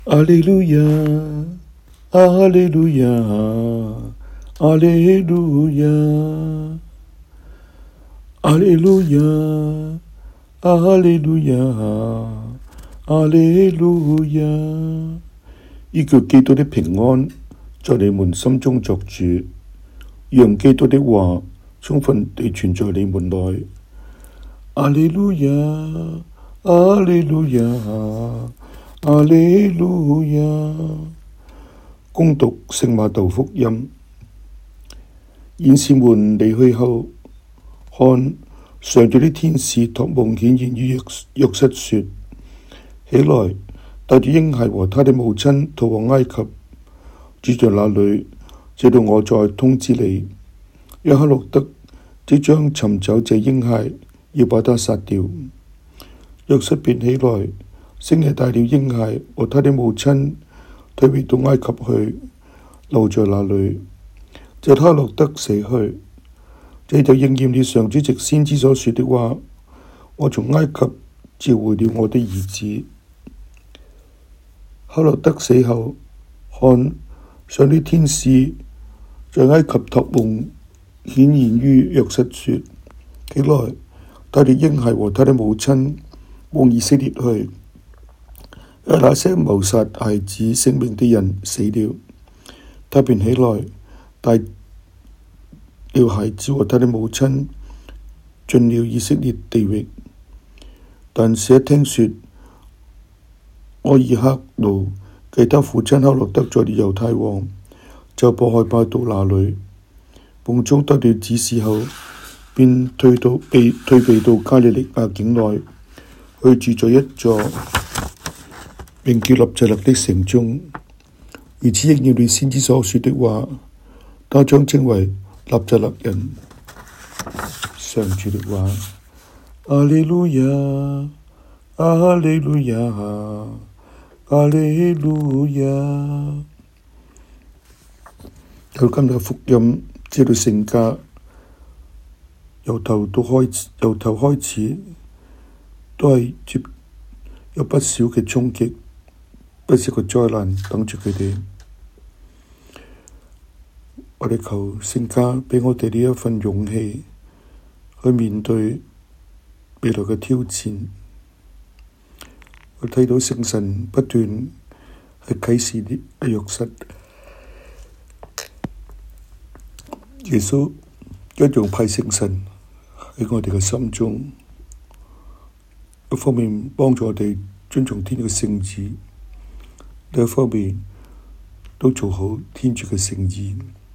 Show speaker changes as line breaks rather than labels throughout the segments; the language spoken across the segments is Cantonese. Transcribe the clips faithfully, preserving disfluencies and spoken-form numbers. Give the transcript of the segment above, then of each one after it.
阿利路亞，阿利路亞，阿利路亞，阿利路亞，阿利路亞，阿利路亞。依據基督的平安在你們心中作主，讓基督的話充分地存在你們內。阿利路亞，阿利路亞，阿利路亞。恭讀聖瑪竇福音。賢士們離去後，看，上主的天使託夢顯現於約瑟說：起來，帶着嬰孩和他的母親逃往埃及，住在那裏，直到我再通知你。約克洛德即將尋找這嬰孩，要把他殺掉。約瑟便起來，星夜帶了嬰孩和他的母親退避到埃及去，留在那裏。這克洛德死去，這就應驗了上主藉先知所說的話：我從埃及召回了我的兒子。克洛德死後，看，上主天使在埃及託夢顯現於約瑟說：起來，帶着嬰孩和他的母親往以色列去，因為那些謀殺孩子性命的人死了。他便起來，帶了孩子和他的母親進了以色列地域。但是一聽說埃爾克勞繼他父親克洛德作了猶太王，就頗害怕到那裏。夢中得了指示後，便退到避退避到加利利亞境內，去住在一座名叫納匝肋的城中。如此應驗了先知所說的話，他將稱為納匝肋人。上主的話。阿利路亞，阿利路亞，阿利路亞。由今日福音知道聖家，由頭到開始，由頭開始都係接有不少嘅衝擊，不少嘅災難等住佢哋。我哋求聖家畀我哋呢一份勇氣去面對未來嘅挑戰。我睇到聖神不斷去啟示啲約瑟，耶穌一樣派聖神喺我哋嘅心中，一方面幫助我哋遵從天主嘅聖旨，另一方面都做好天主嘅聖意。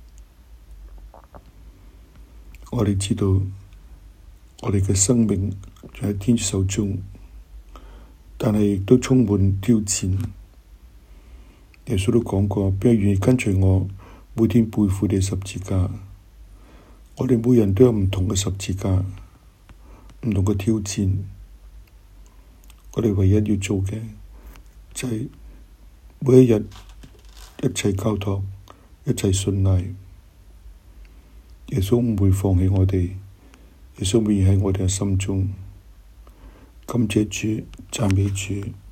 我哋知道我哋嘅生命就喺天主手中，但係亦都充滿挑戰。耶穌都講過，邊個願意跟隨我，每天背負你十字架。我哋每人都有唔同嘅十字架，唔同嘅挑戰。我哋唯一要做嘅就係每一日一切交託，一切信賴。耶穌唔會放棄我哋，耶穌永遠喺我哋嘅心中。感謝主，讚美主。